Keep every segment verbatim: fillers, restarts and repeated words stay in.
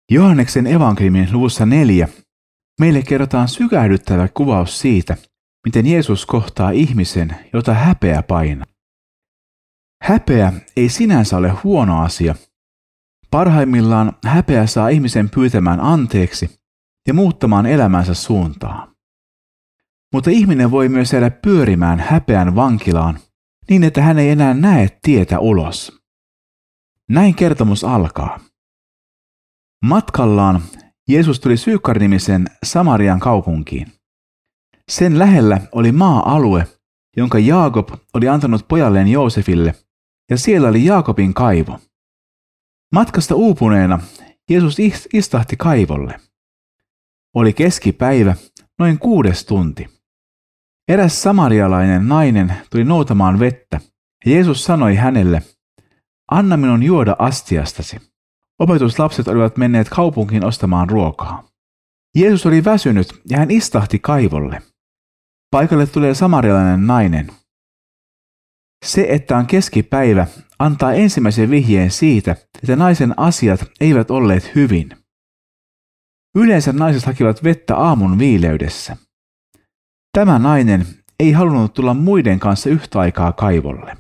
Johanneksen evankeliumin luvussa neljä meille kerrotaan sykähdyttävä kuvaus siitä, miten Jeesus kohtaa ihmisen, jota häpeä painaa. Häpeä ei sinänsä ole huono asia. Parhaimmillaan häpeä saa ihmisen pyytämään anteeksi ja muuttamaan elämänsä suuntaa. Mutta ihminen voi myös jäädä pyörimään häpeän vankilaan niin, että hän ei enää näe tietä ulos. Näin kertomus alkaa. Matkallaan Jeesus tuli Sykar-nimisen Samarian kaupunkiin. Sen lähellä oli maa-alue, jonka Jaakob oli antanut pojalleen Joosefille, ja siellä oli Jaakobin kaivo. Matkasta uupuneena Jeesus istahti kaivolle. Oli keskipäivä, noin kuudes tunti. Eräs samarialainen nainen tuli noutamaan vettä, ja Jeesus sanoi hänelle, anna minun juoda astiastasi. Opetuslapset olivat menneet kaupunkiin ostamaan ruokaa. Jeesus oli väsynyt ja hän istahti kaivolle. Paikalle tulee samarialainen nainen. Se, että on keskipäivä, antaa ensimmäisen vihjeen siitä, että naisen asiat eivät olleet hyvin. Yleensä naiset hakivat vettä aamun viileydessä. Tämä nainen ei halunnut tulla muiden kanssa yhtä aikaa kaivolle.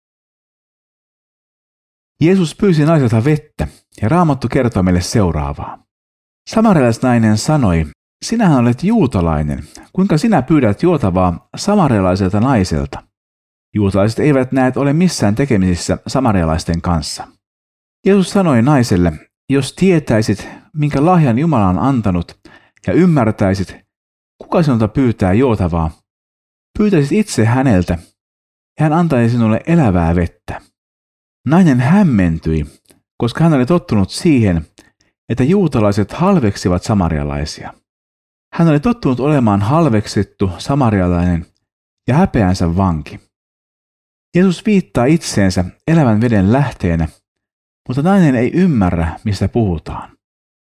Jeesus pyysi naiselta vettä, ja Raamattu kertoo meille seuraavaa. Samarialaisnainen sanoi, sinähän olet juutalainen, kuinka sinä pyydät juotavaa samarialaiselta naiselta? Juutalaiset eivät näet ole missään tekemisissä samarialaisten kanssa. Jeesus sanoi naiselle, jos tietäisit, minkä lahjan Jumala on antanut, ja ymmärtäisit, kuka sinulta pyytää juotavaa, pyytäisit itse häneltä, ja hän antaisi sinulle elävää vettä. Nainen hämmentyi, koska hän oli tottunut siihen, että juutalaiset halveksivat samarialaisia. Hän oli tottunut olemaan halveksittu samarialainen ja häpeänsä vanki. Jeesus viittaa itseensä elävän veden lähteenä, mutta nainen ei ymmärrä, mistä puhutaan.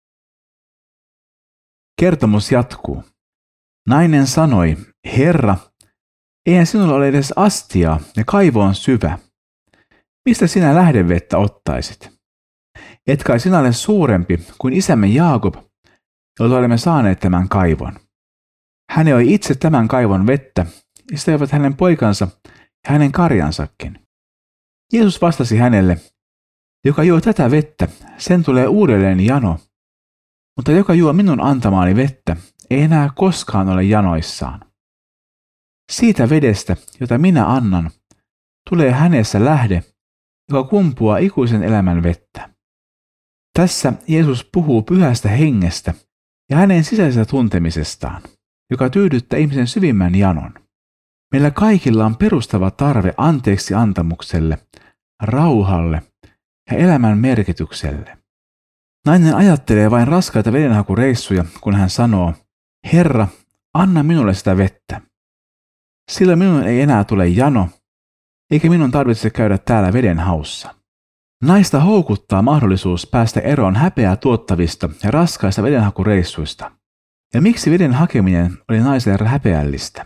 Kertomus jatkuu. Nainen sanoi, Herra, eihän sinulla ole edes astiaa ja kaivo on syvä. Mistä sinä lähdevettä ottaisit? Et kai sinä ole suurempi kuin isämme Jaakob, jolta olemme saaneet tämän kaivon. Hän joi itse tämän kaivon vettä, ja sitä joivat hänen poikansa ja hänen karjansakin. Jeesus vastasi hänelle, joka juo tätä vettä, sen tulee uudelleen jano, mutta joka juo minun antamaani vettä, ei enää koskaan ole janoissaan. Siitä vedestä, jota minä annan, tulee hänessä lähde, joka kumpuaa ikuisen elämän vettä. Tässä Jeesus puhuu pyhästä hengestä ja hänen sisäisestä tuntemisestaan, joka tyydyttää ihmisen syvimmän janon. Meillä kaikilla on perustava tarve anteeksi antamukselle, rauhalle ja elämän merkitykselle. Nainen ajattelee vain raskaita vedenhakureissuja, kun hän sanoo, Herra, anna minulle sitä vettä. Sillä minun ei enää tule jano, eikä minun tarvitse käydä täällä veden haussa. Naista houkuttaa mahdollisuus päästä eroon häpeää tuottavista ja raskaista vedenhakureissuista. Ja miksi veden hakeminen oli naiselle häpeällistä?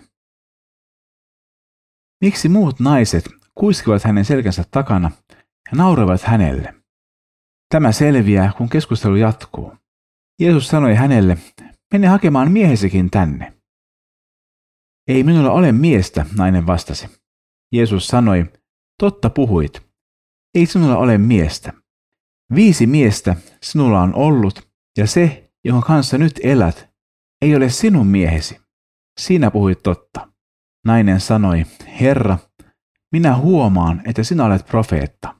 Miksi muut naiset kuiskivat hänen selkänsä takana ja nauravat hänelle? Tämä selviää, kun keskustelu jatkuu. Jeesus sanoi hänelle, mene hakemaan miehesikin tänne. Ei minulla ole miestä, nainen vastasi. Jeesus sanoi, totta puhuit. Ei sinulla ole miestä. Viisi miestä sinulla on ollut, ja se, jonka kanssa nyt elät, ei ole sinun miehesi. Sinä puhuit totta. Nainen sanoi, Herra, minä huomaan, että sinä olet profeetta.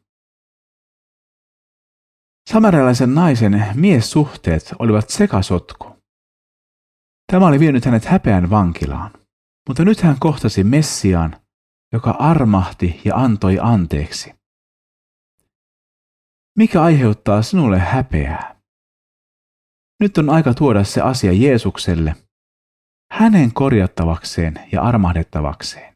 Samarialaisen naisen miessuhteet olivat sekasotku. Tämä oli vienyt hänet häpeän vankilaan, mutta nyt hän kohtasi Messiaan, joka armahti ja antoi anteeksi. Mikä aiheuttaa sinulle häpeää? Nyt on aika tuoda se asia Jeesukselle, hänen korjattavakseen ja armahdettavakseen.